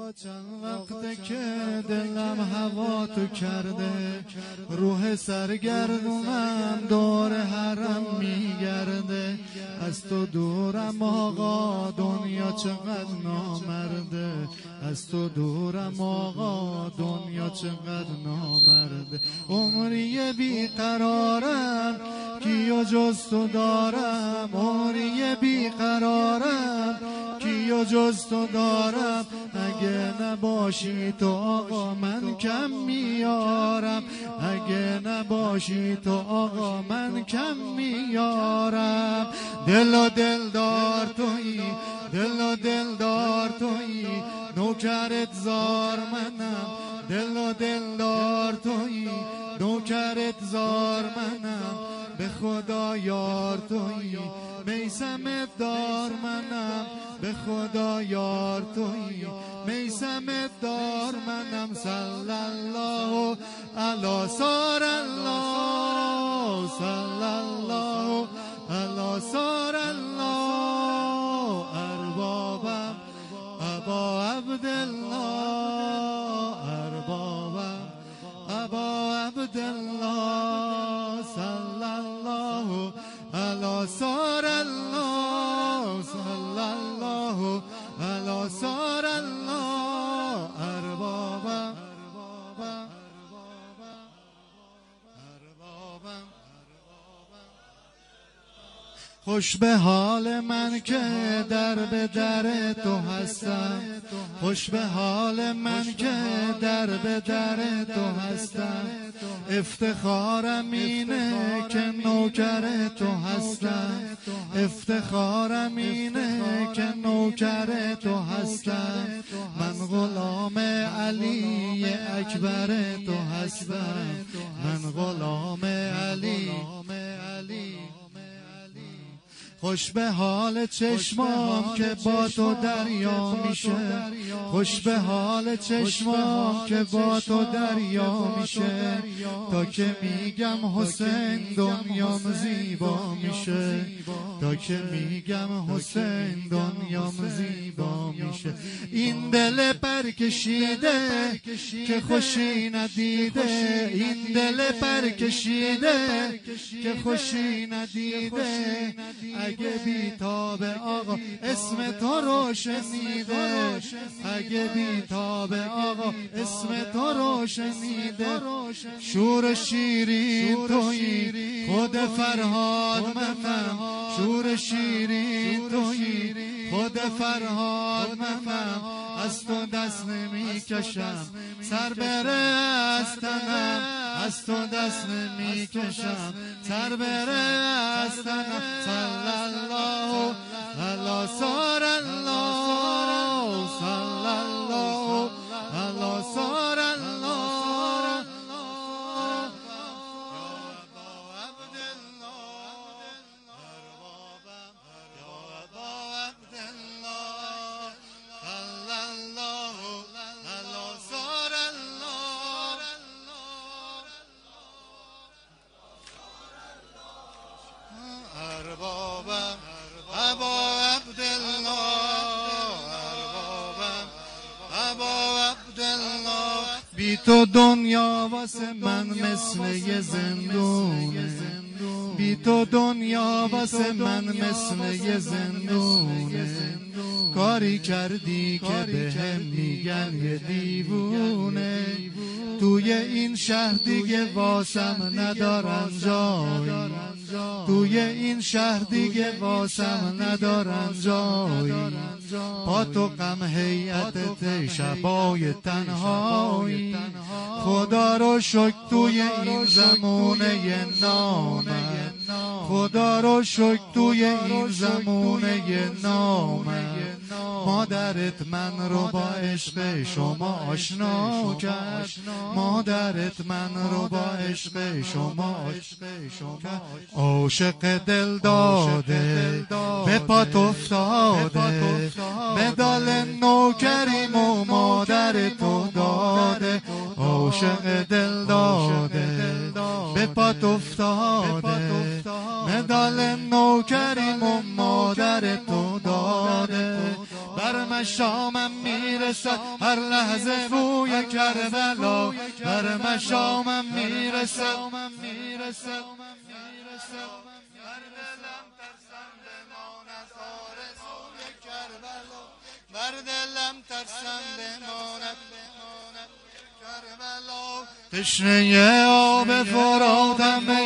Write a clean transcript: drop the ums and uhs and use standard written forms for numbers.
چند وقته که دلم هوا تو کرده، روح سرگردونم دور حرم میگرده. از تو دورم آقا دنیا چقدر نامرده، از تو دورم آقا دنیا چقدر نامرده. عمری بیقرارم کیو جز تو دارم، عمری بیقرارم کیو جز تو دارم. اگه نباشی تو آقا من کم میارم، اگه نباشی تو آقا من کم میارم. دل و دلدار تویی، دل و دلدار تویی، نوکرت زار منم. دل و دلدار تویی، نوکرت زار منم. به خدا یار تویی، میسمت دار منم. به خدا یار تویی، میسمت دار منم. صلی الله علی سار الله، صلی الله علی سار الله. اربابم ابا عبدالله، اربابم ابا عبدالله. صلی الله علی سار الله، صلی الله علی سار الله. اربابم خوش به حال من که در به در تو هستم، خوش به حال من که در به در تو هستم. افتخارم اینه که نوکر تو هستم، افتخارم اینه که نوکر تو هستم. من غلام علی اکبر تو هستم، من غلام علی. خوش به حال چشمام که با تو دریا میشه، خوش به حال چشمام که با تو دریا میشه. تا که میگم حسین دنیام زیبا میشه، تا که میگم حسین دنیام زیبا میشه. این دل پرکشیده که خوشی ندیده، این دل پرکشیده که خوشی ندیده. اگه بیتاب آقا اسم تو رو شنیده، اگه بیتاب آقا اسم تو رو شنیده. شور شیرین تویی خود فرهاد منم، شور شیرین تویی خود فرهاد منم. از تو دست نمی کشم سر بره از تنم، از تو دست نمی کشم سر بره از تنم. صلی الله علی سار الله، صلی الله علی سار الله. اربابم ابا عبدالله، اربابم ابا عبدالله. بی تو دنیا واسه من مثل یه زندونه، بی تو دنیا واسه من مثل یه زندونه. کاری کردی که به هم میگن یه دیوونه. توی این شهر دیگه واسم ندارن جایی، توی این شهر دیگه واسم ندارن جایی. با تو غم هیئتت شبای تنهایی. خدا رو شکر توی این زمونه نامم، خدا رو شکر توی این زمونه نامم. مادرت من رو با عشق شما آشنا کرد، مادرت من رو با عشق شما کرد. عاشق دل داده به پات افتاده، مدال نوکریم و مادر تو داده. عاشق دل داده به پات افتاده، مدال نوکریم و مادر تو داده. بر مشامم میرسد هر لحظه بوی کربلا، بر مشامم میرسد بر دلم ترسم بماند آرزوی کربلا، بر دلم ترسم بماند کربلا. تشنه آب فراتم